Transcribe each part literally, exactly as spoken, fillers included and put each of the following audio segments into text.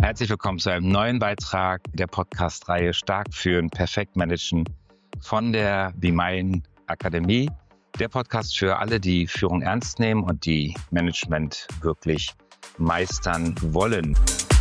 Herzlich willkommen zu einem neuen Beitrag der Podcast-Reihe Stark führen, perfekt managen von der BeMind Akademie. Der Podcast für alle, die Führung ernst nehmen und die Management wirklich meistern wollen.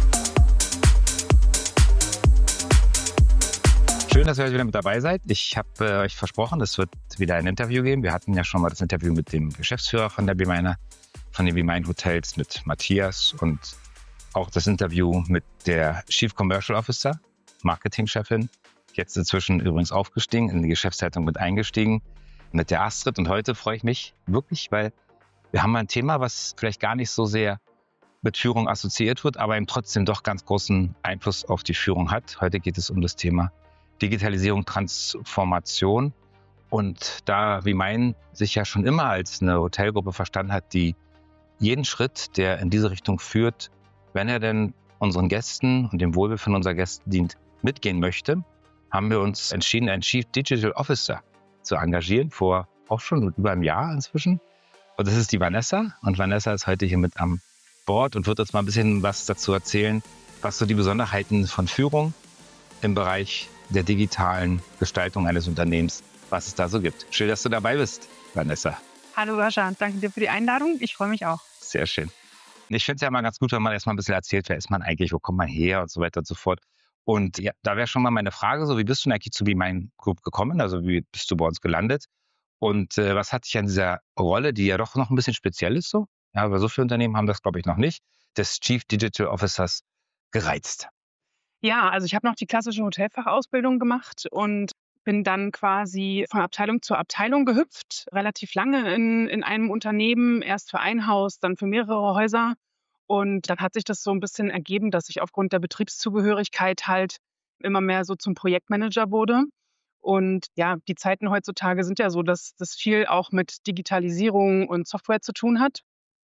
Schön, dass ihr heute wieder mit dabei seid. Ich habe äh, euch versprochen, es wird wieder ein Interview geben. Wir hatten ja schon mal das Interview mit dem Geschäftsführer von der BeMind, von den BeMind Hotels, mit Matthias, und auch das Interview mit der Chief Commercial Officer, Marketingchefin, jetzt inzwischen übrigens aufgestiegen, in die Geschäftsleitung mit eingestiegen, mit der Astrid. Und heute freue ich mich wirklich, weil wir haben mal ein Thema, was vielleicht gar nicht so sehr mit Führung assoziiert wird, aber eben trotzdem doch ganz großen Einfluss auf die Führung hat. Heute geht es um das Thema Digitalisierung, Transformation. Und da BeMind sich ja schon immer als eine Hotelgruppe verstanden hat, die jeden Schritt, der in diese Richtung führt, wenn er denn unseren Gästen und dem Wohlbefinden unserer Gäste dient, mitgehen möchte, haben wir uns entschieden, einen Chief Digital Officer zu engagieren, vor auch schon über einem Jahr inzwischen. Und das ist die Vanessa. Und Vanessa ist heute hier mit am Bord und wird uns mal ein bisschen was dazu erzählen, was so die Besonderheiten von Führung im Bereich der digitalen Gestaltung eines Unternehmens, was es da so gibt. Schön, dass du dabei bist, Vanessa. Hallo Sascha, danke dir für die Einladung. Ich freue mich auch. Sehr schön. Ich finde es ja mal ganz gut, wenn man erstmal ein bisschen erzählt, wer ist man eigentlich, wo kommt man her und so weiter und so fort. Und ja, da wäre schon mal meine Frage, so wie bist du denn eigentlich zu BeMind Group gekommen? Also wie bist du bei uns gelandet? Und äh, was hat dich an dieser Rolle, die ja doch noch ein bisschen speziell ist so, ja, aber so viele Unternehmen haben das, glaube ich, noch nicht, des Chief Digital Officers gereizt? Ja, also ich habe noch die klassische Hotelfachausbildung gemacht und bin dann quasi von Abteilung zu Abteilung gehüpft, relativ lange in, in einem Unternehmen, erst für ein Haus, dann für mehrere Häuser. Und dann hat sich das so ein bisschen ergeben, dass ich aufgrund der Betriebszugehörigkeit halt immer mehr so zum Projektmanager wurde. Und ja, die Zeiten heutzutage sind ja so, dass das viel auch mit Digitalisierung und Software zu tun hat.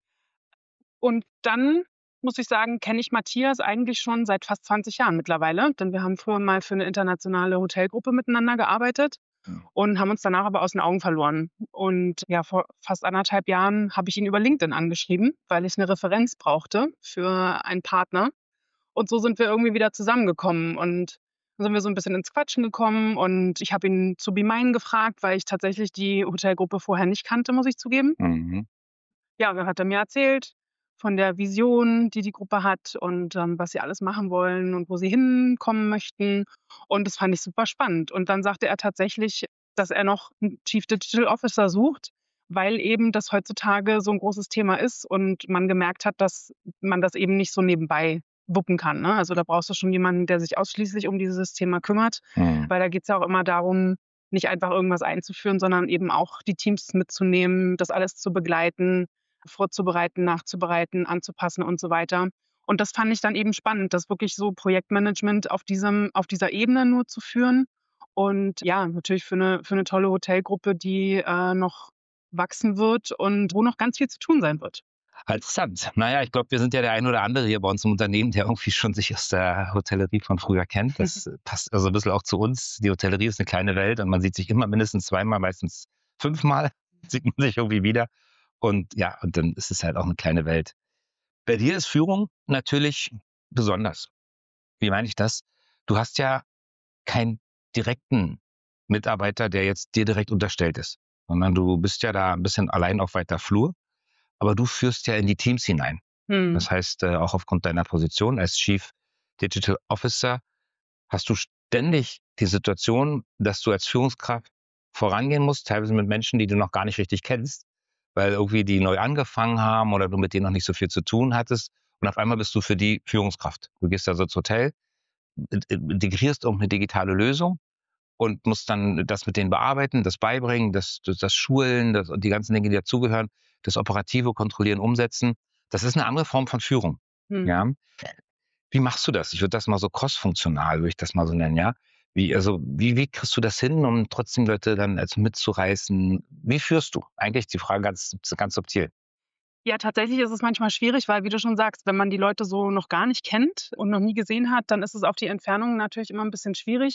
Und dann muss ich sagen, kenne ich Matthias eigentlich schon seit fast zwanzig Jahren mittlerweile, denn wir haben früher mal für eine internationale Hotelgruppe miteinander gearbeitet und haben uns danach aber aus den Augen verloren. Und ja, vor fast anderthalb Jahren habe ich ihn über LinkedIn angeschrieben, weil ich eine Referenz brauchte für einen Partner. Und so sind wir irgendwie wieder zusammengekommen und dann sind wir so ein bisschen ins Quatschen gekommen und ich habe ihn zu BeMind gefragt, weil ich tatsächlich die Hotelgruppe vorher nicht kannte, muss ich zugeben. Mhm. Ja, dann hat er mir erzählt von der Vision, die die Gruppe hat und ähm, was sie alles machen wollen und wo sie hinkommen möchten. Und das fand ich super spannend. Und dann sagte er tatsächlich, dass er noch einen Chief Digital Officer sucht, weil eben das heutzutage so ein großes Thema ist und man gemerkt hat, dass man das eben nicht so nebenbei wuppen kann. Ne? Also da brauchst du schon jemanden, der sich ausschließlich um dieses Thema kümmert, Mhm. weil da geht es ja auch immer darum, nicht einfach irgendwas einzuführen, sondern eben auch die Teams mitzunehmen, das alles zu begleiten, vorzubereiten, nachzubereiten, anzupassen und so weiter. Und das fand ich dann eben spannend, das wirklich so Projektmanagement auf diesem, auf dieser Ebene nur zu führen. Und ja, natürlich für eine, für eine tolle Hotelgruppe, die äh, noch wachsen wird und wo noch ganz viel zu tun sein wird. Interessant. Naja, ich glaube, wir sind ja der ein oder andere hier bei uns im Unternehmen, der irgendwie schon sich aus der Hotellerie von früher kennt. Das äh, passt also ein bisschen auch zu uns. Die Hotellerie ist eine kleine Welt und man sieht sich immer mindestens zweimal, meistens fünfmal sieht man sich irgendwie wieder. Und ja, und dann ist es halt auch eine kleine Welt. Bei dir ist Führung natürlich besonders. Wie meine ich das? Du hast ja keinen direkten Mitarbeiter, der jetzt dir direkt unterstellt ist, sondern du bist ja da ein bisschen allein auf weiter Flur, aber du führst ja in die Teams hinein. Hm. Das heißt, äh, auch aufgrund deiner Position als Chief Digital Officer hast du ständig die Situation, dass du als Führungskraft vorangehen musst, teilweise mit Menschen, die du noch gar nicht richtig kennst, weil irgendwie die neu angefangen haben oder du mit denen noch nicht so viel zu tun hattest. Und auf einmal bist du für die Führungskraft. Du gehst also ins Hotel, integrierst irgendeine digitale Lösung und musst dann das mit denen bearbeiten, das beibringen, das, das, das Schulen, das, die ganzen Dinge, die dazugehören, das Operative kontrollieren, umsetzen. Das ist eine andere Form von Führung. Hm. Ja. Wie machst du das? Ich würde das mal so cross-funktional, würde ich das mal so nennen, ja. Wie, also, wie, wie kriegst du das hin, um trotzdem Leute dann also mitzureißen? Wie führst du? Eigentlich die Frage ganz, ganz subtil. Ja, tatsächlich ist es manchmal schwierig, weil, wie du schon sagst, wenn man die Leute so noch gar nicht kennt und noch nie gesehen hat, dann ist es auf die Entfernung natürlich immer ein bisschen schwierig.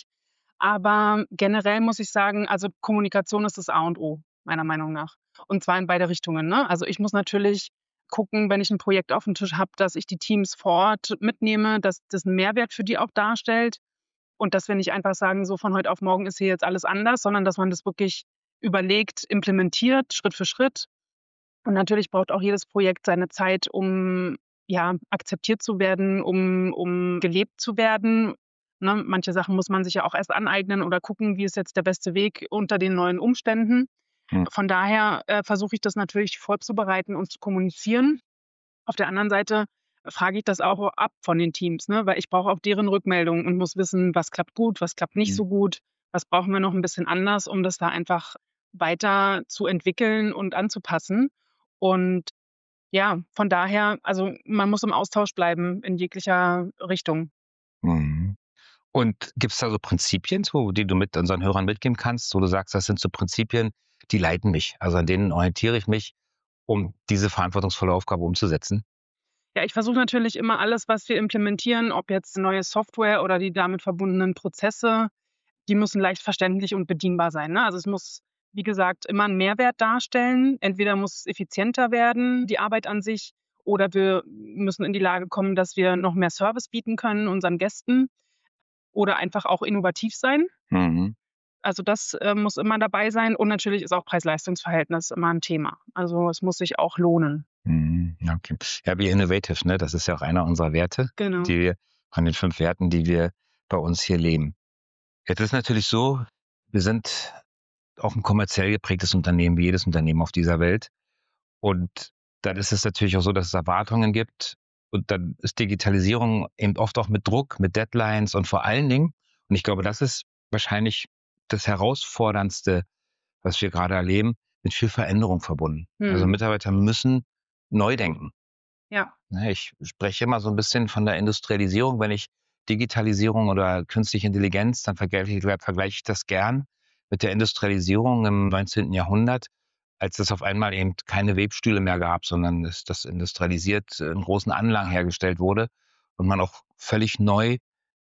Aber generell muss ich sagen, also Kommunikation ist das A und O, meiner Meinung nach. Und zwar in beide Richtungen. Ne? Also ich muss natürlich gucken, wenn ich ein Projekt auf dem Tisch habe, dass ich die Teams vor Ort mitnehme, dass das 'n Mehrwert für die auch darstellt und dass wir nicht einfach sagen, so von heute auf morgen ist hier jetzt alles anders, sondern dass man das wirklich überlegt, implementiert, Schritt für Schritt. Und natürlich braucht auch jedes Projekt seine Zeit, um, ja, akzeptiert zu werden, um um gelebt zu werden, ne? Manche Sachen muss man sich ja auch erst aneignen oder gucken, wie ist jetzt der beste Weg unter den neuen Umständen. Hm. Von daher, äh, versuche ich das natürlich vorzubereiten und zu kommunizieren. Auf der anderen Seite frage ich das auch ab von den Teams, ne, weil ich brauche auch deren Rückmeldung und muss wissen, was klappt gut, was klappt nicht Hm. so gut, was brauchen wir noch ein bisschen anders, um das da einfach weiter zu entwickeln und anzupassen. Und ja, von daher, also, man muss im Austausch bleiben in jeglicher Richtung. Mhm. Und gibt's da so Prinzipien, so, die du mit unseren Hörern mitgeben kannst, wo du sagst, das sind so Prinzipien, die leiten mich. Also an denen orientiere ich mich, um diese verantwortungsvolle Aufgabe umzusetzen? Ja, ich versuche natürlich immer alles, was wir implementieren, ob jetzt neue Software oder die damit verbundenen Prozesse, die müssen leicht verständlich und bedienbar sein, ne? Also, es muss, wie gesagt, immer 'n Mehrwert darstellen. Entweder muss es effizienter werden, die Arbeit an sich, oder wir müssen in die Lage kommen, dass wir noch mehr Service bieten können unseren Gästen oder einfach auch innovativ sein. Mhm. Also, das, äh, muss immer dabei sein und natürlich ist auch Preis-Leistungs-Verhältnis immer 'n Thema. Also, es muss sich auch lohnen. Mhm. Ja, okay. Ja, Be Innovative, ne? Das ist ja auch einer unserer Werte, Genau. die wir von den fünf Werten, die wir bei uns hier leben. Jetzt ist natürlich so, wir sind auch ein kommerziell geprägtes Unternehmen wie jedes Unternehmen auf dieser Welt. Und dann ist es natürlich auch so, dass es Erwartungen gibt. Und dann ist Digitalisierung eben oft auch mit Druck, mit Deadlines und vor allen Dingen, und ich glaube, das ist wahrscheinlich das Herausforderndste, was wir gerade erleben, mit viel Veränderung verbunden. Also Mhm. Mitarbeiter müssen neu denken. Ja. Ne, ich spreche immer so ein bisschen von der Industrialisierung. Wenn ich Digitalisierung oder künstliche Intelligenz, dann vergleiche ich vergleiche ich das gern mit der Industrialisierung im neunzehnten. Jahrhundert, als es auf einmal eben keine Webstühle mehr gab, sondern es das industrialisiert äh, in großen Anlagen hergestellt wurde und man auch völlig neu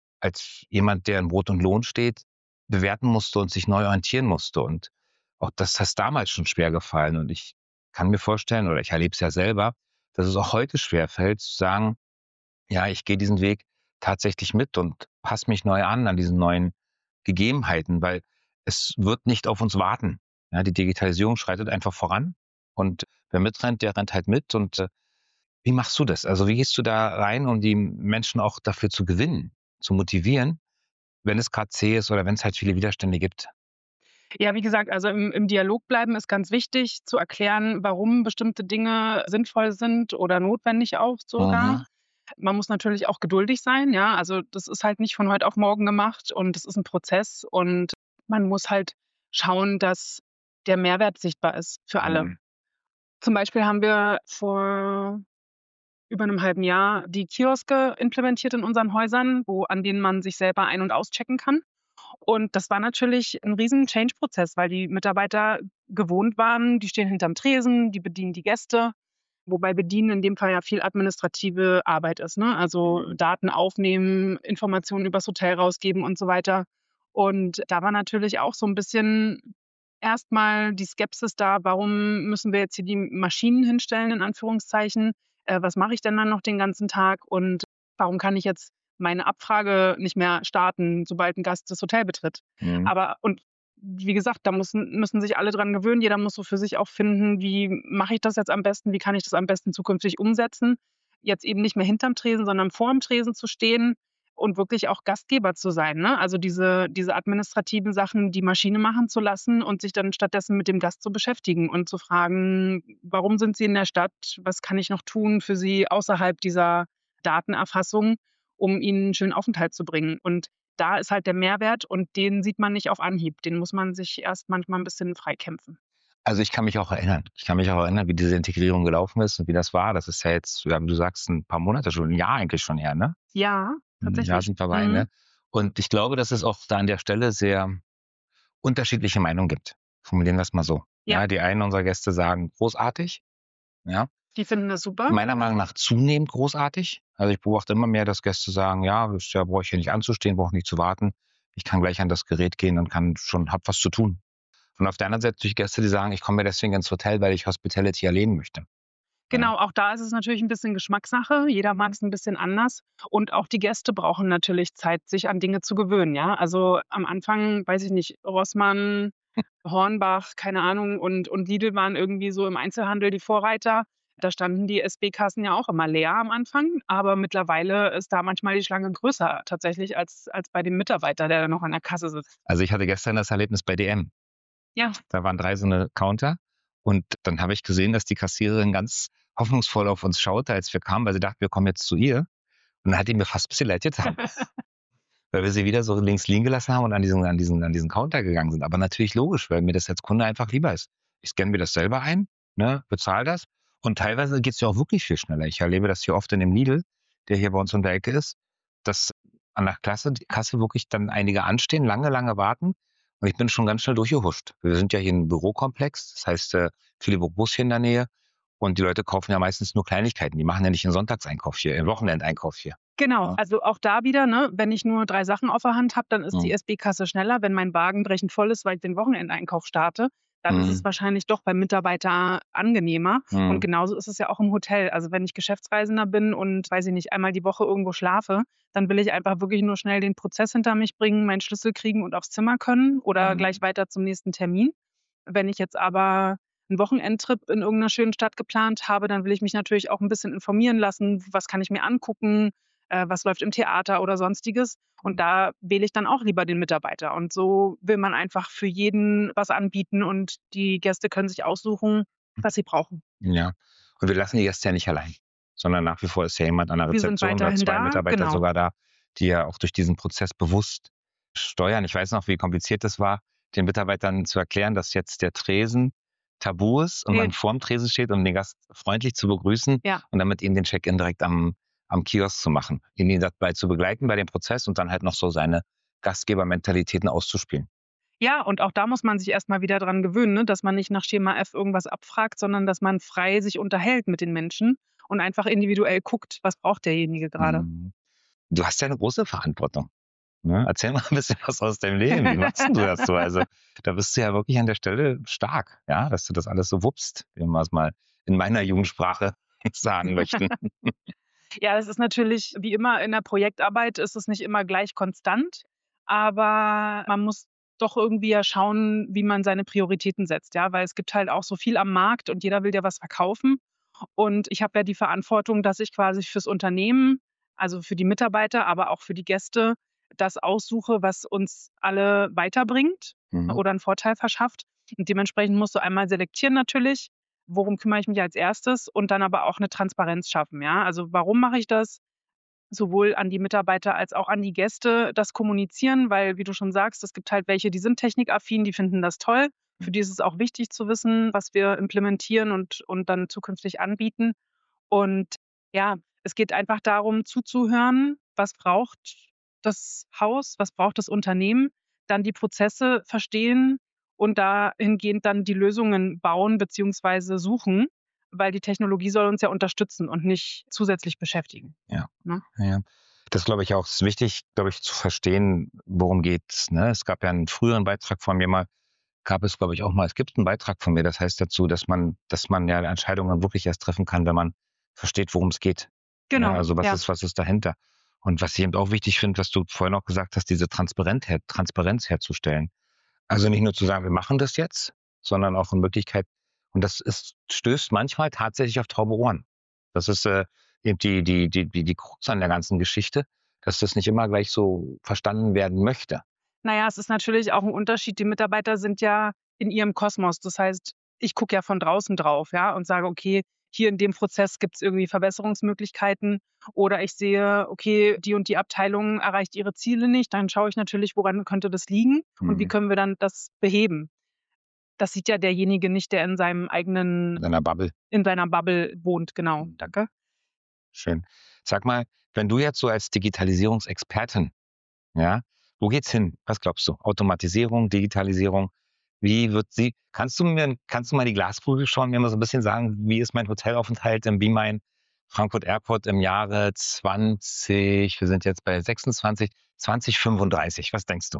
als jemand, der in Brot und Lohn steht, bewerten musste und sich neu orientieren musste. Und auch das ist damals schon schwer gefallen. Und ich kann mir vorstellen, oder ich erlebe es ja selber, dass es auch heute schwerfällt, zu sagen, ja, ich gehe diesen Weg tatsächlich mit und passe mich neu an, an diesen neuen Gegebenheiten, weil es wird nicht auf uns warten. Ja, die Digitalisierung schreitet einfach voran und wer mitrennt, der rennt halt mit. Und äh, wie machst du das? Also wie gehst du da rein, um die Menschen auch dafür zu gewinnen, zu motivieren, wenn es gerade zäh ist oder wenn es halt viele Widerstände gibt? Ja, wie gesagt, also im im Dialog bleiben ist ganz wichtig, zu erklären, warum bestimmte Dinge sinnvoll sind oder notwendig auch sogar. Mhm. Man muss natürlich auch geduldig sein, ja. Also, das ist halt nicht von heute auf morgen gemacht und das ist 'n Prozess und man muss halt schauen, dass der Mehrwert sichtbar ist für alle. Mhm. Zum Beispiel haben wir vor über 'nem halben Jahr die Kioske implementiert in unseren Häusern, wo an denen man sich selber ein und auschecken kann. Und das war natürlich 'n riesen Change-Prozess, weil die Mitarbeiter gewohnt waren, die stehen hinterm Tresen, die bedienen die Gäste, wobei Bedienen in dem Fall ja viel administrative Arbeit ist, ne? Also, Daten aufnehmen, Informationen übers Hotel rausgeben und so weiter. Und da war natürlich auch so 'n bisschen erst mal die Skepsis da: „Warum müssen wir jetzt hier die Maschinen hinstellen in Anführungszeichen? Äh, was mache ich denn dann noch den ganzen Tag und warum kann ich jetzt meine Abfrage nicht mehr starten, sobald 'n Gast das Hotel betritt?“ Mhm. Aber und wie gesagt, da müssen müssen sich alle dran gewöhnen. Jeder muss so für sich auch finden: „Wie mache ich das jetzt am besten? Wie kann ich das am besten zukünftig umsetzen?“ Jetzt eben nicht mehr hinterm Tresen, sondern vorm Tresen zu stehen und wirklich auch Gastgeber zu sein, ne? Also, diese diese administrativen Sachen die Maschine machen zu lassen und sich dann stattdessen mit dem Gast zu beschäftigen und zu fragen: „Warum sind Sie in der Stadt? Was kann ich noch tun für Sie außerhalb dieser Datenerfassung, um Ihnen 'n schönen Aufenthalt zu bringen?“ Und da ist halt der Mehrwert und den sieht man nicht auf Anhieb. Den muss man sich erst manchmal 'n bisschen freikämpfen. Also, ich kann mich auch erinnern. Ich kann mich auch erinnern, wie diese Integrierung gelaufen ist und wie das war. Das ist ja jetzt, ja, wie du sagst, 'n paar Monate schon, 'n Jahr eigentlich schon her, ne? Ja, 'N Jahr tatsächlich. sind vorbei, Mhm. ne? Und ich glaube, dass es auch da an der Stelle sehr unterschiedliche Meinungen gibt. Formulieren wir's mal so. Ja, Ja, die einen unserer Gäste sagen: „Großartig", ja? die finden das super. Meiner Meinung nach zunehmend großartig. Also, ich beobachte immer mehr, dass Gäste sagen: „Ja, das ja brauche ich hier nicht anzustehen, brauche nicht zu warten. Ich kann gleich an das Gerät gehen und kann schon habe was zu tun." Und auf der anderen Seite natürlich Gäste, die sagen: „Ich komme mir deswegen ins Hotel, weil ich Hospitality erleben möchte." Genau, auch da ist es natürlich ein bisschen Geschmackssache. Jeder mag es ein bisschen anders. Und auch die Gäste brauchen natürlich Zeit, sich an Dinge zu gewöhnen, ja? Also, am Anfang, weiß ich nicht, Rossmann, Hornbach, keine Ahnung, und und Lidl waren irgendwie so im Einzelhandel die Vorreiter. Da standen die S B-Kassen ja auch immer leer am Anfang, aber mittlerweile ist da manchmal die Schlange größer tatsächlich als als bei dem Mitarbeiter, der da noch an der Kasse sitzt. Also ich hatte gestern das Erlebnis bei D M. Ja. Da waren drei so eine Counter und dann habe ich gesehen, dass die Kassiererin ganz hoffnungsvoll auf uns schaute, als wir kamen, weil sie dachte, wir kommen jetzt zu ihr. Und dann hat die mir fast ein bisschen leid getan, weil wir sie wieder so links liegen gelassen haben und an diesen, an diesen, an diesen Counter gegangen sind. Aber natürlich logisch, weil mir das als Kunde einfach lieber ist. Ich scanne mir das selber ein, ne, bezahle das und teilweise geht es ja auch wirklich viel schneller. Ich erlebe das hier oft in dem Lidl, der hier bei uns um der Ecke ist, dass an der Klasse, die Kasse wirklich dann einige anstehen, lange, lange warten. Und ich bin schon ganz schnell durchgehuscht. Wir sind ja hier ein Bürokomplex, das heißt, äh, viele Büros hier in der Nähe. Und die Leute kaufen ja meistens nur Kleinigkeiten. Die machen ja nicht einen Sonntagseinkauf hier, einen Wochenendeinkauf hier. Genau, Ja. also auch da wieder, ne, wenn ich nur drei Sachen auf der Hand habe, dann ist die Mhm. S B-Kasse schneller. Wenn mein Wagen brechend voll ist, weil ich den Wochenendeinkauf starte, dann ist es Mhm. wahrscheinlich doch beim Mitarbeiter angenehmer. Und Mhm. genauso ist es ja auch im Hotel. Also wenn ich Geschäftsreisender bin und, weiß ich nicht, einmal die Woche irgendwo schlafe, dann will ich einfach wirklich nur schnell den Prozess hinter mich bringen, meinen Schlüssel kriegen und aufs Zimmer können oder Mhm. gleich weiter zum nächsten Termin. Wenn ich jetzt aber einen Wochenendtrip in irgendeiner schönen Stadt geplant habe, dann will ich mich natürlich auch ein bisschen informieren lassen. Was kann ich mir angucken? Äh, was läuft im Theater oder Sonstiges? Und da wähle ich dann auch lieber den Mitarbeiter. Und so will man einfach für jeden was anbieten und die Gäste können sich aussuchen, was sie brauchen. Ja. Und wir lassen die Gäste ja nicht allein, sondern nach wie vor ist ja jemand an der Wir sind Rezeption oder weiterhin zwei da, Mitarbeiter genau. sogar da, die ja auch durch diesen Prozess bewusst steuern. Ich weiß noch, wie kompliziert das war, den Mitarbeitern zu erklären, dass jetzt der Tresen tabu ist und Äh, man vorm Tresen steht, um den Gast freundlich zu begrüßen Ja. und dann mit ihm den Check-in direkt am, am Kiosk zu machen, ihn dabei zu begleiten bei dem Prozess und dann halt noch so seine Gastgebermentalitäten auszuspielen. Ja, und auch da muss man sich erst mal wieder dran gewöhnen, ne, dass man nicht nach Schema F irgendwas abfragt, sondern dass man frei sich unterhält mit den Menschen und einfach individuell guckt, was braucht derjenige gerade. Mhm. Du hast ja eine große Verantwortung. Ne? Erzähl mal ein bisschen was aus deinem Leben. Wie machst denn du das so? Also, da bist du ja wirklich an der Stelle stark, ja, dass du das alles so wuppst, wie wir es mal in meiner Jugendsprache sagen möchten. Ja, es ist natürlich wie immer in der Projektarbeit ist es nicht immer gleich konstant, aber man muss doch irgendwie ja schauen, wie man seine Prioritäten setzt, ja, weil es gibt halt auch so viel am Markt und jeder will dir was verkaufen. Und ich habe ja die Verantwortung, dass ich quasi fürs Unternehmen, also für die Mitarbeiter, aber auch für die Gäste, das aussuche, was uns alle weiterbringt Mhm. oder einen Vorteil verschafft. Und dementsprechend musst du einmal selektieren natürlich, worum kümmere ich mich als Erstes und dann aber auch eine Transparenz schaffen, ja? Also, warum mache ich das? Sowohl an die Mitarbeiter als auch an die Gäste das kommunizieren, weil, wie du schon sagst, es gibt halt welche, die sind technikaffin, die finden das toll. Für die ist es auch wichtig zu wissen, was wir implementieren und und dann zukünftig anbieten. Und ja, es geht einfach darum, zuzuhören, was braucht das Haus, was braucht das Unternehmen, dann die Prozesse verstehen und dahingehend dann die Lösungen bauen beziehungsweise suchen, weil die Technologie soll uns ja unterstützen und nicht zusätzlich beschäftigen, Ja. ne? Ja. Das glaube ich auch. Es ist wichtig, glaube ich, zu verstehen, worum geht's. Ne? Es gab ja einen früheren Beitrag von mir mal, gab es, glaube ich, auch mal, es gibt einen Beitrag von mir, das heißt dazu, dass man, dass man ja Entscheidungen wirklich erst treffen kann, wenn man versteht, worum es geht. Ne? Genau, Also was ja. ist, was ist dahinter? Und was ich eben auch wichtig finde, was du vorhin auch gesagt hast, diese Transparenz, her Transparenz herzustellen. Also nicht nur zu sagen, wir machen das jetzt, sondern auch in Wirklichkeit, und das ist, stößt manchmal tatsächlich auf taube Ohren. Das ist äh, eben die, die, die, die, die Krux an der ganzen Geschichte, dass das nicht immer gleich so verstanden werden möchte. Na ja, es ist natürlich auch 'n Unterschied. Die Mitarbeiter sind ja in ihrem Kosmos. Das heißt, ich gucke ja von draußen drauf, ja, und sage: „Okay, hier in dem Prozess gibt's irgendwie Verbesserungsmöglichkeiten.“ Oder ich sehe: „Okay, die und die Abteilung erreicht ihre Ziele nicht.“ Dann schaue ich natürlich, woran könnte das liegen und wie Mhm. können wir dann das beheben? Das sieht ja derjenige nicht, der in seinem eigenen In einer Bubble. in seiner Bubble wohnt. Genau, danke. Schön. Sag mal, wenn du jetzt so als Digitalisierungsexpertin, ja, wo geht's hin? Was glaubst du? Automatisierung, Digitalisierung? Wie wird sie? Kannst du mir, kannst du mal die Glaskugel schauen, mir mal so ein bisschen sagen, wie ist mein Hotelaufenthalt im BeMine Frankfurt Airport im Jahre zwanzig, wir sind jetzt bei sechsundzwanzig, zwanzig fünfunddreißig. Was denkst du?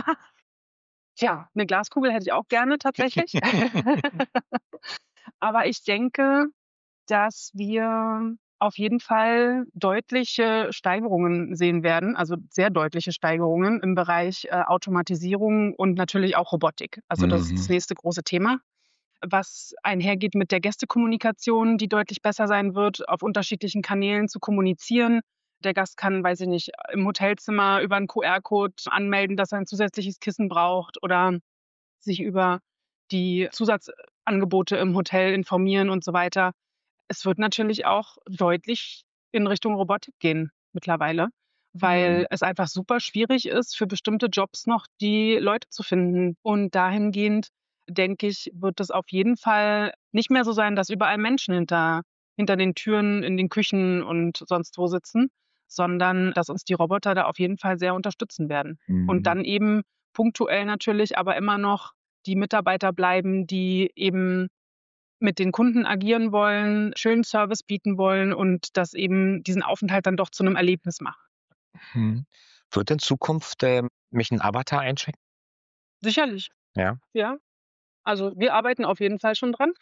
Tja, 'ne Glaskugel hätte ich auch gerne tatsächlich. Aber ich denke dass wir auf jeden Fall deutliche Steigerungen sehen werden, also sehr deutliche Steigerungen im Bereich äh, Automatisierung und natürlich auch Robotik. Also das ist das Mhm. nächste große Thema, was einhergeht mit der Gästekommunikation, die deutlich besser sein wird, auf unterschiedlichen Kanälen zu kommunizieren. Der Gast kann, weiß ich nicht, im Hotelzimmer über einen Q R-Code anmelden, dass er ein zusätzliches Kissen braucht oder sich über die Zusatzangebote im Hotel informieren und so weiter. Es wird natürlich auch deutlich in Richtung Robotik gehen mittlerweile, weil Mhm. es einfach super schwierig ist, für bestimmte Jobs noch die Leute zu finden. Und dahingehend, denke ich, wird es auf jeden Fall nicht mehr so sein, dass überall Menschen hinter hinter den Türen in den Küchen und sonst wo sitzen, sondern dass uns die Roboter da auf jeden Fall sehr unterstützen werden. Und Mhm. dann eben punktuell natürlich aber immer noch die Mitarbeiter bleiben, die eben mit den Kunden agieren wollen, schönen Service bieten wollen und das eben diesen Aufenthalt dann doch zu einem Erlebnis machen. Mhm. Wird in Zukunft, ähm, mich 'n Avatar einchecken? Sicherlich, Ja? ja. Also, wir arbeiten auf jeden Fall schon dran.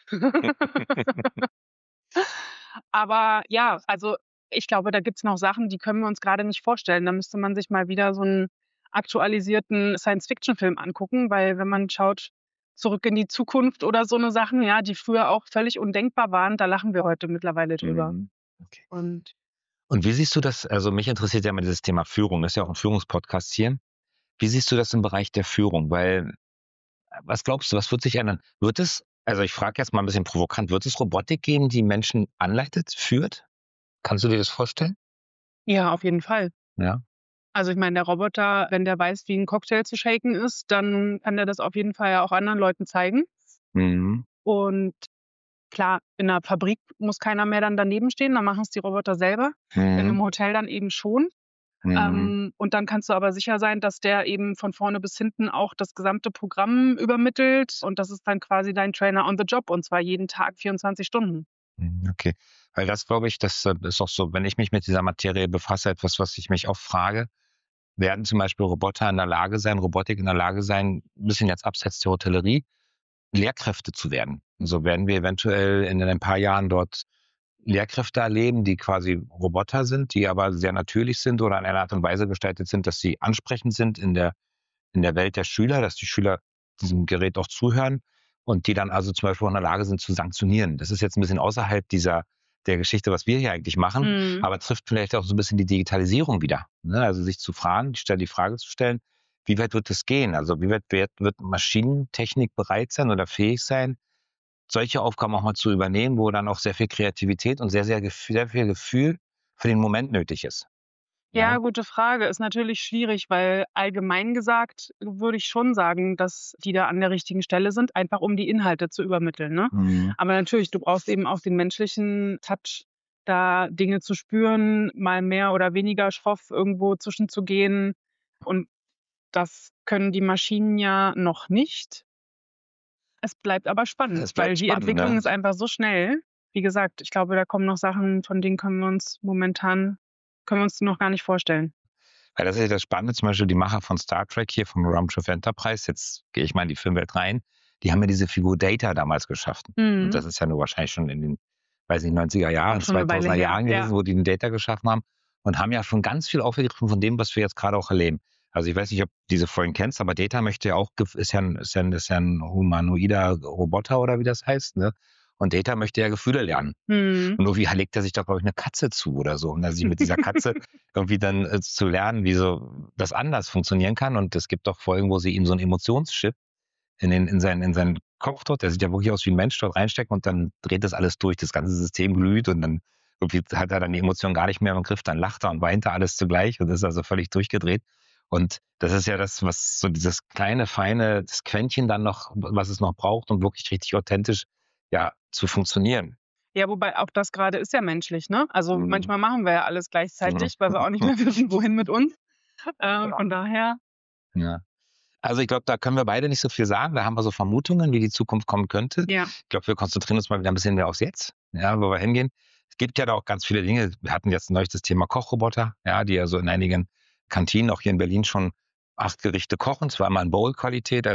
Aber ja, also, ich glaube, da gibt's noch Sachen, die können wir uns grade nicht vorstellen. Da müsste man sich mal wieder so 'n aktualisierten Science-Fiction-Film angucken, weil wenn man schaut, Zurück in die Zukunft oder so 'ne Sachen, ja, die früher auch völlig undenkbar waren, da lachen wir heute mittlerweile drüber. Mhm. Okay. Und Und wie siehst du das also, mich interessiert ja immer dieses Thema Führung. Das ist ja auch 'n Führungspodcast hier. Wie siehst du das im Bereich der Führung? Weil, äh, was glaubst du, was wird sich ändern? Wird es also, ich frage jetzt mal 'n bisschen provokant, wird es Robotik geben, die Menschen anleitet, führt? Kannst du dir das vorstellen? ja, auf jeden Fall. Ja? Also, ich meine, der Roboter, wenn der weiß, wie 'n Cocktail zu shaken ist, dann kann der das auf jeden Fall ja auch anderen Leuten zeigen. Mhm. Und klar, in 'ner Fabrik muss keiner mehr dann daneben stehen, da machen's die Roboter selber. In 'nem Mhm. Hotel dann eben schon. Mhm. Ähm, und dann kannst du aber sicher sein, dass der eben von vorne bis hinten auch das gesamte Programm übermittelt und das ist dann quasi dein Trainer on the job und zwar jeden Tag vierundzwanzig Stunden. Mhm, okay. Weil das glaube ich, das, äh, ist auch so, wenn ich mich mit dieser Materie befasse, etwas, was ich mich oft frage: Werden zum Beispiel Roboter in der Lage sein Robotik in der Lage sein, 'n bisschen jetzt abseits der Hotellerie, Lehrkräfte zu werden? Also, werden wir eventuell in ein paar Jahren dort Lehrkräfte erleben, die quasi Roboter sind, die aber sehr natürlich sind oder in einer Art und Weise gestaltet sind, dass sie ansprechend sind in der in der Welt der Schüler, dass die Schüler diesem Gerät auch zuhören und die dann also zum Beispiel auch in der Lage sind zu sanktionieren. Das ist jetzt 'n bisschen außerhalb dieser der Geschichte, was wir hier eigentlich machen, Mhm. aber trifft vielleicht auch so 'n bisschen die Digitalisierung wieder, ne? Also, sich zu fragen, stell die Frage zu stellen: „Wie weit wird es gehen?“ Also, wie weit wird wird Maschinentechnik bereit sein oder fähig sein, solche Aufgaben auch mal zu übernehmen, wo dann auch sehr viel Kreativität und sehr, sehr gef sehr viel Gefühl für den Moment nötig ist, Ja, ja? gute Frage. Ist natürlich schwierig, weil allgemein gesagt würde ich schon sagen, dass die da an der richtigen Stelle sind, einfach um die Inhalte zu übermitteln, ne? Mhm. Aber natürlich, du brauchst eben auch den menschlichen Touch, da Dinge zu spüren, mal mehr oder weniger schroff irgendwo zwischenzugehen. Und das können die Maschinen ja noch nicht. Es bleibt aber spannend, Es weil bleibt die spannend, Entwicklung ne? ist einfach so schnell. Wie gesagt, ich glaube, da kommen noch Sachen, von denen können wir uns momentan können wir uns die noch gar nicht vorstellen. Weil das ist ja das Spannende, zum Beispiel die Macher von Star Trek hier vom Raumschiff Enterprise, jetzt gehe ich mal in die Filmwelt rein, die haben ja diese Figur Data damals geschaffen. Und Mhm. das ist ja nur wahrscheinlich schon in den, weiß nicht, neunziger Auch Jahren, schon 'ne Weile zweitausender her, Jahren ja. gewesen, wo die den Data geschaffen haben und haben ja schon ganz viel aufgegriffen von dem, was wir jetzt grade auch erleben. Also, ich weiß nicht, ob diese Folgen kennst, aber Data möchte ja auch gef ist ja 'n ist ja 'n ist ja 'n humanoider Roboter oder wie das heißt, ne? Und Data möchte ja Gefühle lernen. Mhm. Und irgendwie ha legt er sich da, glaube ich, 'ne Katze zu oder so, um sich mit dieser Katze irgendwie dann, äh, zu lernen, wie so das anders funktionieren kann. Und es gibt auch Folgen, wo sie ihm so 'n Emotionschip in den in seinen in seinen Kopf dort, der sieht ja wirklich aus wie 'n Mensch, dort reinstecken und dann dreht das alles durch. Das ganze System glüht und dann irgendwie hat er dann die Emotionen gar nicht mehr im Griff, dann lacht er und weint er alles zugleich und ist also völlig durchgedreht. Und das ist ja das, was so dieses kleine, feine, das Quäntchen dann noch was es noch braucht, um wirklich richtig authentisch, ja, zu funktionieren. Ja, wobei auch das grade ist ja menschlich, ne? Also, Mhm. manchmal machen wir ja alles Mhm. gleichzeitig, weil wir auch nicht mehr wissen, wohin mit uns. Äh, von daher Ja. Also, ich glaube, da können wir beide nicht so viel sagen. Da haben wir so Vermutungen, wie die Zukunft kommen könnte. Ja. Ich glaube, wir konzentrieren uns mal wieder 'n bisschen mehr aufs Jetzt, ja, wo wir hingehen. Es gibt ja da auch ganz viele Dinge. Wir hatten jetzt neulich das Thema Kochroboter, ja, die ja so in einigen Kantinen, auch hier in Berlin, schon acht Gerichte kochen, zwar immer in Bowl-Qualität, also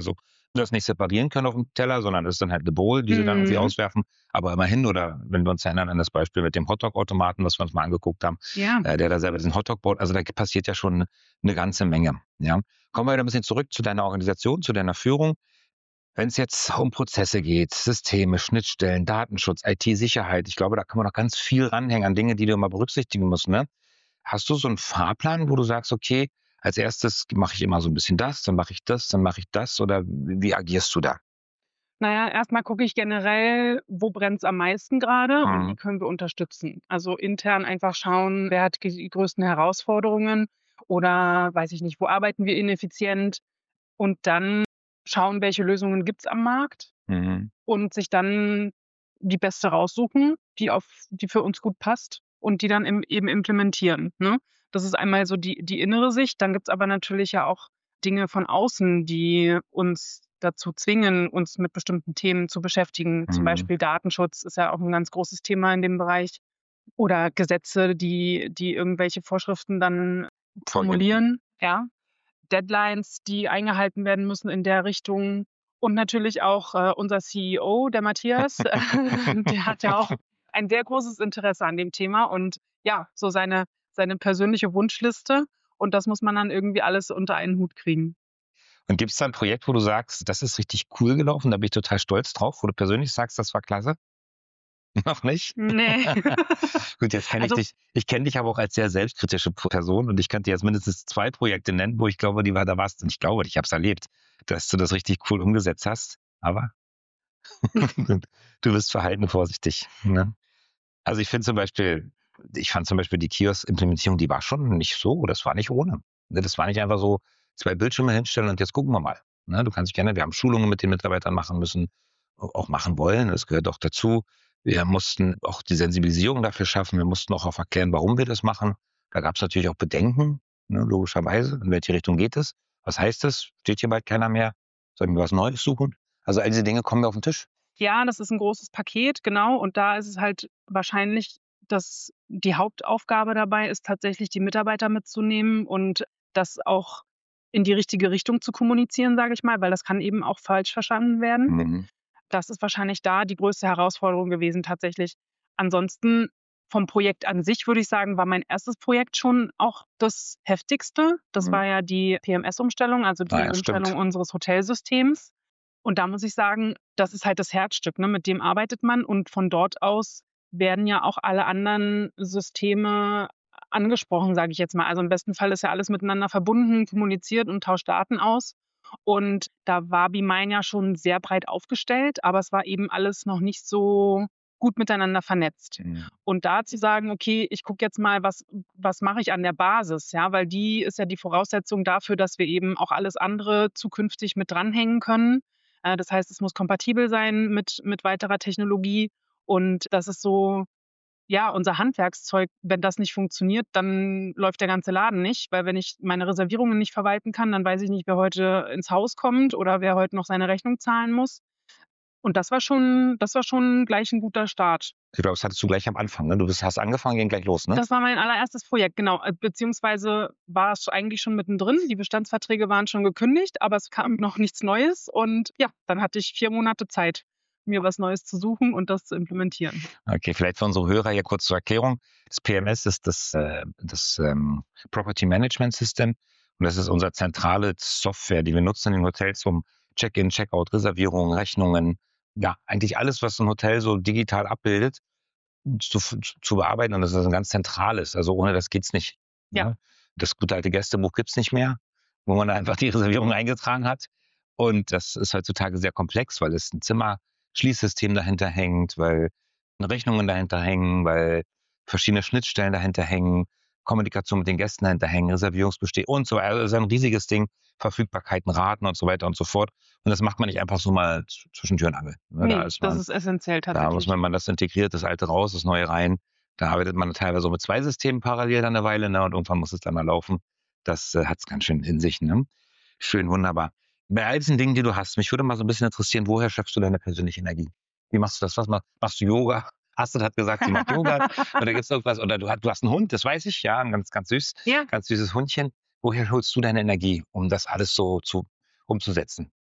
das nicht separieren können auf dem Teller, sondern das ist dann halt eine Bowl, die sie dann irgendwie Mhm. auswerfen. Aber immerhin, oder wenn wir uns erinnern an das Beispiel mit dem Hotdog-Automaten, was wir uns mal angeguckt haben, Ja. äh, der da selber diesen Hotdog baut, also da passiert ja schon eine ganze Menge. Ja. Kommen wir wieder ein bisschen zurück zu deiner Organisation, zu deiner Führung. Wenn es jetzt um Prozesse geht, Systeme, Schnittstellen, Datenschutz, I T-Sicherheit, ich glaube, da kann man noch ganz viel ranhängen an Dinge, die du immer berücksichtigen musst. Ne? Hast du so einen Fahrplan, wo du sagst, okay, als erstes mache ich immer so ein bisschen das, dann mache ich das, dann mache ich das, oder wie agierst du da? Naja, erstmal gucke ich generell, wo brennt's am meisten gerade und wie Mhm. können wir unterstützen. Also intern einfach schauen, wer hat die größten Herausforderungen oder weiß ich nicht, wo arbeiten wir ineffizient und dann schauen, welche Lösungen gibt's am Markt Mhm. und sich dann die beste raussuchen, die auf die für uns gut passt und die dann im eben implementieren, ne? Das ist einmal so die die innere Sicht. Dann gibt's aber natürlich ja auch Dinge von außen, die uns dazu zwingen, uns mit bestimmten Themen zu beschäftigen. Zum Mhm. Beispiel Datenschutz ist ja auch ein ganz großes Thema in dem Bereich oder Gesetze, die die irgendwelche Vorschriften dann Vorgeben. formulieren, ja. Deadlines, die eingehalten werden müssen in der Richtung. Und natürlich auch, äh, unser C E O, der Matthias, der hat ja auch ein sehr großes Interesse an dem Thema und ja, so seine seine persönliche Wunschliste und das muss man dann irgendwie alles unter einen Hut kriegen. Und gibt es da ein Projekt, wo du sagst, das ist richtig cool gelaufen, da bin ich total stolz drauf, wo du persönlich sagst, das war klasse? Noch nicht? Ne. Gut, jetzt kenne ich Also dich ich kenne dich aber auch als sehr selbstkritische P Person und ich könnte dir jetzt mindestens zwei Projekte nennen, wo ich glaube, die war da warst und ich glaube, ich habe es erlebt, dass du das richtig cool umgesetzt hast, aber du bist verhalten vorsichtig, ne? Also, ich finde zum Beispiel ich fand zum Beispiel die Kiosk-Implementierung, die war schon nicht so das war nicht ohne. Ne, das war nicht einfach so zwei Bildschirme hinstellen und jetzt gucken wir mal, ne? Du kannst dich gerne wir haben Schulungen mit den Mitarbeitern machen müssen, a auch machen wollen. Das gehört auch dazu. Wir mussten auch die Sensibilisierung dafür schaffen. Wir mussten auch auf erklären, warum wir das machen. Da gab's natürlich auch Bedenken, ne, logischerweise. In welche Richtung geht es? Was heißt das? Steht hier bald keiner mehr? Sollen wir was Neues suchen? Also, all diese Dinge kommen ja auf 'n Tisch. ja, das ist 'n großes Paket, genau. Und da ist es halt wahrscheinlich, dass die Hauptaufgabe dabei ist, tatsächlich die Mitarbeiter mitzunehmen und das auch in die richtige Richtung zu kommunizieren, sage ich mal, weil das kann eben auch falsch verstanden werden. Mhm. Das ist wahrscheinlich da die größte Herausforderung gewesen tatsächlich. Ansonsten vom Projekt an sich würde ich sagen, war mein erstes Projekt schon auch das heftigste. Das Mhm. war ja die P M S-Umstellung, also Ah die ja, Umstellung stimmt. unseres Hotelsystems. Und da muss ich sagen, das ist halt das Herzstück, ne? Mit dem arbeitet man und von dort aus werden ja auch alle anderen Systeme angesprochen, sage ich jetzt mal. Also im besten Fall ist ja alles miteinander verbunden, kommuniziert und tauscht Daten aus. Und da war BeMine ja schon sehr breit aufgestellt, aber es war eben alles noch nicht so gut miteinander vernetzt. Mhm. Und da zu sagen: „Okay, ich gucke jetzt mal, was was mache ich an der Basis?“ Ja, weil die ist ja die Voraussetzung dafür, dass wir eben auch alles andere zukünftig mit dranhängen können. Äh, das heißt, es muss kompatibel sein mit mit weiterer Technologie und das ist so, ja, unser Handwerkszeug. Wenn das nicht funktioniert, dann läuft der ganze Laden nicht, weil wenn ich meine Reservierungen nicht verwalten kann, dann weiß ich nicht, wer heute ins Haus kommt oder wer heute noch seine Rechnung zahlen muss. Und das war schon das war schon gleich 'n guter Start. Ich glaube, das hattest du gleich am Anfang, ne? Du bist hast angefangen, ging gleich los, ne? Das war mein allererstes Projekt, genau. Äh, beziehungsweise war es eigentlich schon mittendrin. Die Bestandsverträge waren schon gekündigt, aber es kam noch nichts Neues und ja, dann hatte ich vier Monate Zeit, mir was Neues zu suchen und das zu implementieren. Okay, vielleicht für unsere Hörer hier kurz zur Erklärung. Das P M S ist das, äh, das ähm, Property Management System und das ist unsere zentrale Software, die wir nutzen in den Hotels, um Check-in, Check-out, Reservierungen, Rechnungen, ja, eigentlich alles, was ein Hotel so digital abbildet, zu, zu bearbeiten und das ist ein ganz zentrales. Also ohne das geht's nicht. Ja, Ne? Das gute alte Gästebuch gibt's nicht mehr, wo man da einfach die Reservierung eingetragen hat. Und das ist heutzutage sehr komplex, weil es ein Zimmerschließsystem dahinter hängt, weil Rechnungen dahinter hängen, weil verschiedene Schnittstellen dahinter hängen, Kommunikation mit den Gästen dahinter hängen, Reservierungsbesteh und so weiter. Also es ist ein riesiges Ding, Verfügbarkeiten, Raten und so weiter und so fort. Und das macht man nicht einfach so mal z- zwischen Tür und Angel. Ne? Da ne, ist das man ist essenziell da muss tatsächlich. man man das integriert, das Alte raus, das Neue rein. Da arbeitet man teilweise so mit zwei Systemen parallel dann 'ne Weile, ne, und irgendwann muss es dann mal laufen. Das, äh, hat's ganz schön in sich, ne? Schön, wunderbar. Bei all diesen Dingen, die du hast, mich würde mal so 'n bisschen interessieren, woher schöpfst du deine persönliche Energie? Wie machst du das? Was ma machst du Yoga? Astrid hat gesagt, sie macht Yoga. Oder gibt's irgendwas oder du ha du hast 'n Hund, das weiß ich, ja, 'n ganz, ganz süß Ja. ganz süßes Hundchen. Woher holst du deine Energie, um das alles so zu umzusetzen?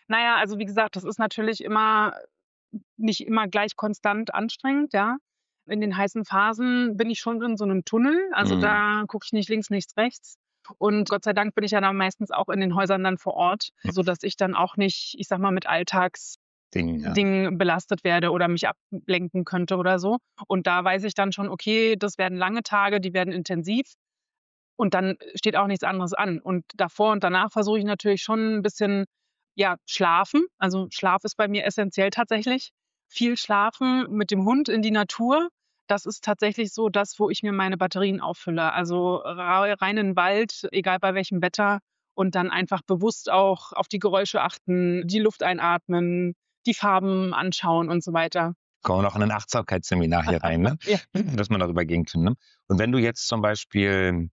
Naja, also wie gesagt, das ist natürlich immer nicht immer gleich konstant anstrengend, ja. In den heißen Phasen bin ich schon in so einem Tunnel, also Mhm. da gucke ich nicht links, nichts, rechts. Und Gott sei Dank bin ich ja dann meistens auch in den Häusern dann vor Ort, sodass ich dann auch nicht, ich sage mal, mit Alltagsdingen Ding, ja. belastet werde oder mich ablenken könnte oder so. Und da weiß ich dann schon, okay, das werden lange Tage, die werden intensiv und dann steht auch nichts anderes an. Und davor und danach versuche ich natürlich schon ein bisschen, ja, schlafen. Also, Schlaf ist bei mir essenziell tatsächlich. Viel schlafen, mit dem Hund in die Natur. Das ist tatsächlich so das, wo ich mir meine Batterien auffülle. Also, ra rein in den Wald, egal bei welchem Wetter und dann einfach bewusst auch auf die Geräusche achten, die Luft einatmen, die Farben anschauen und so weiter. Kommen wir noch in ein Achtsamkeitsseminar hier rein, ne? Ja. Dass man darüber gehen kann, ne? Und wenn du jetzt zum Beispiel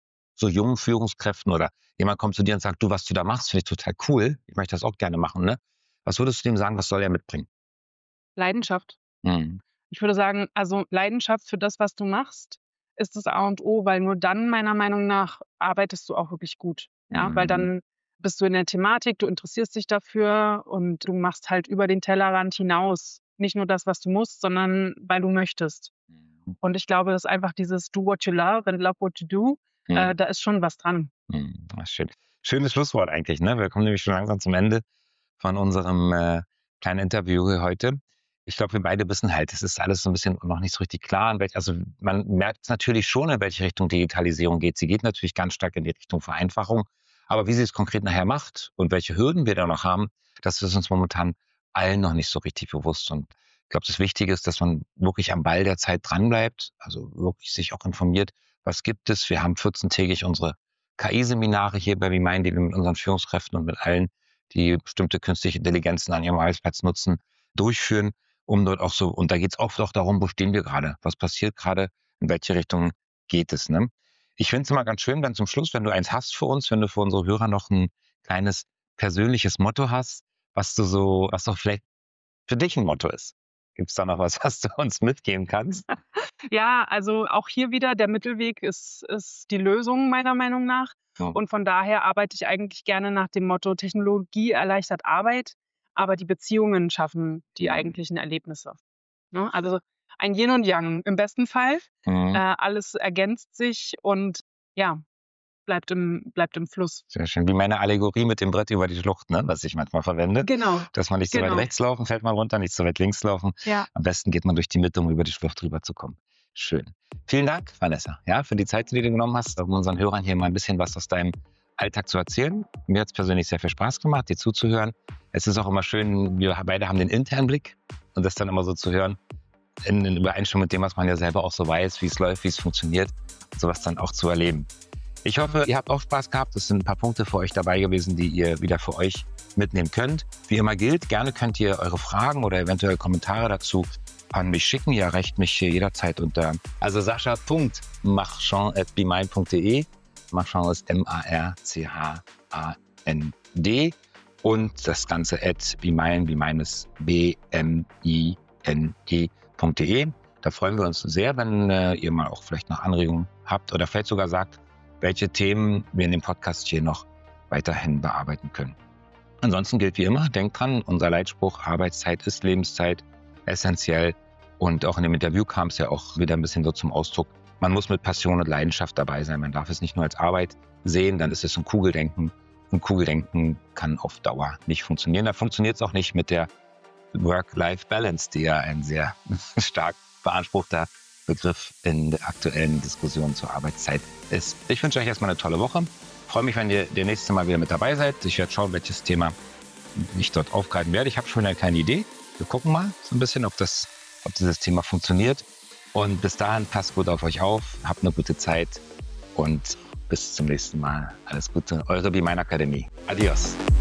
so jungen Führungskräften oder jemand kommt zu dir und sagt, du, was du da machst, finde ich total cool, ich möchte das auch gerne machen, ne? Was würdest du dem sagen, was soll er mitbringen? Leidenschaft. Mhm. Ich würde sagen, also Leidenschaft für das, was du machst, ist das A und O, weil nur dann meiner Meinung nach arbeitest du auch wirklich gut. Ja, weil Mhm. dann bist du in der Thematik, du interessierst dich dafür und du machst halt über den Tellerrand hinaus nicht nur das, was du musst, sondern weil du möchtest. Und ich glaube, das ist einfach dieses Do what you love and love what you do. Äh, Mhm. da ist schon was dran. Mhm. Das ist schön. Schönes Schlusswort eigentlich, ne? Wir kommen nämlich schon langsam zum Ende von unserem äh, kleinen Interview hier heute. Ich glaube, wir beide wissen halt, es ist alles so ein bisschen noch nicht so richtig klar. In welch, also man merkt natürlich schon, in welche Richtung Digitalisierung geht. Sie geht natürlich ganz stark in die Richtung Vereinfachung. Aber wie sie es konkret nachher macht und welche Hürden wir da noch haben, das ist uns momentan allen noch nicht so richtig bewusst. Und ich glaube, das Wichtige ist, dass man wirklich am Ball der Zeit dranbleibt, also wirklich sich auch informiert, was gibt es. Wir haben vierzehntägig unsere K I-Seminare hier bei VMind, die wir mit unseren Führungskräften und mit allen, die bestimmte künstliche Intelligenzen an ihrem Arbeitsplatz nutzen, durchführen, um dort auch so, und da geht es oft auch darum, wo stehen wir gerade, was passiert gerade, in welche Richtung geht es. Ne? Ich finde es immer ganz schön, wenn zum Schluss, wenn du eins hast für uns, wenn du für unsere Hörer noch ein kleines persönliches Motto hast, was du so, was doch vielleicht für dich ein Motto ist. Gibt es da noch was, was du uns mitgeben kannst? Ja, also auch hier wieder, der Mittelweg ist ist die Lösung meiner Meinung nach. Ja. Und von daher arbeite ich eigentlich gerne nach dem Motto: Technologie erleichtert Arbeit, aber die Beziehungen schaffen die Mhm. eigentlichen Erlebnisse. Ne? Also ein Yin und Yang im besten Fall. Mhm. Äh, alles ergänzt sich und ja, bleibt im, bleibt im Fluss. Sehr schön. Wie meine Allegorie mit dem Brett über die Schlucht, ne, was ich manchmal verwende. Genau. Dass man nicht so weit Genau. rechts laufen, fällt man runter, nicht so weit links laufen. Ja. Am besten geht man durch die Mitte, um über die Schlucht drüber zu kommen. Schön. Vielen Dank, Vanessa, ja, für die Zeit, die du dir genommen hast, um unseren Hörern hier mal ein bisschen was aus deinem Alltag zu erzählen. Mir hat es persönlich sehr viel Spaß gemacht, dir zuzuhören. Es ist auch immer schön, wir beide haben den internen Blick und das dann immer so zu hören, in, in Übereinstimmung mit dem, was man ja selber auch so weiß, wie es läuft, wie es funktioniert, sowas dann auch zu erleben. Ich hoffe, ihr habt auch Spaß gehabt. Es sind ein paar Punkte für euch dabei gewesen, die ihr wieder für euch mitnehmen könnt. Wie immer gilt, gerne könnt ihr eure Fragen oder eventuell Kommentare dazu an mich schicken. Ihr erreicht mich hier jederzeit unter also sascha punkt marchand at bemind punkt de. Marchand ist M A R C H A N D und das Ganze at bemind, bemind ist B M I N D punkt de. Da freuen wir uns sehr, wenn äh, ihr mal auch vielleicht noch Anregungen habt oder vielleicht sogar sagt, welche Themen wir in dem Podcast hier noch weiterhin bearbeiten können. Ansonsten gilt wie immer, denkt dran, unser Leitspruch Arbeitszeit ist Lebenszeit, essentiell. Und auch in dem Interview kam es ja auch wieder ein bisschen so zum Ausdruck, man muss mit Passion und Leidenschaft dabei sein. Man darf es nicht nur als Arbeit sehen, dann ist es ein Kugeldenken. Und Kugeldenken kann auf Dauer nicht funktionieren. Da funktioniert es auch nicht mit der Work-Life-Balance, die ja ein sehr stark beanspruchter Begriff in der aktuellen Diskussion zur Arbeitszeit ist. Ich wünsche euch erstmal eine tolle Woche. Ich freue mich, wenn ihr das nächste Mal wieder mit dabei seid. Ich werde schauen, welches Thema ich dort aufgreifen werde. Ich habe schon eine kleine Idee. Wir gucken mal so ein bisschen, ob, das, ob dieses Thema funktioniert. Und bis dahin, passt gut auf euch auf, habt eine gute Zeit und bis zum nächsten Mal. Alles Gute, eure VMind Akademie. Adios.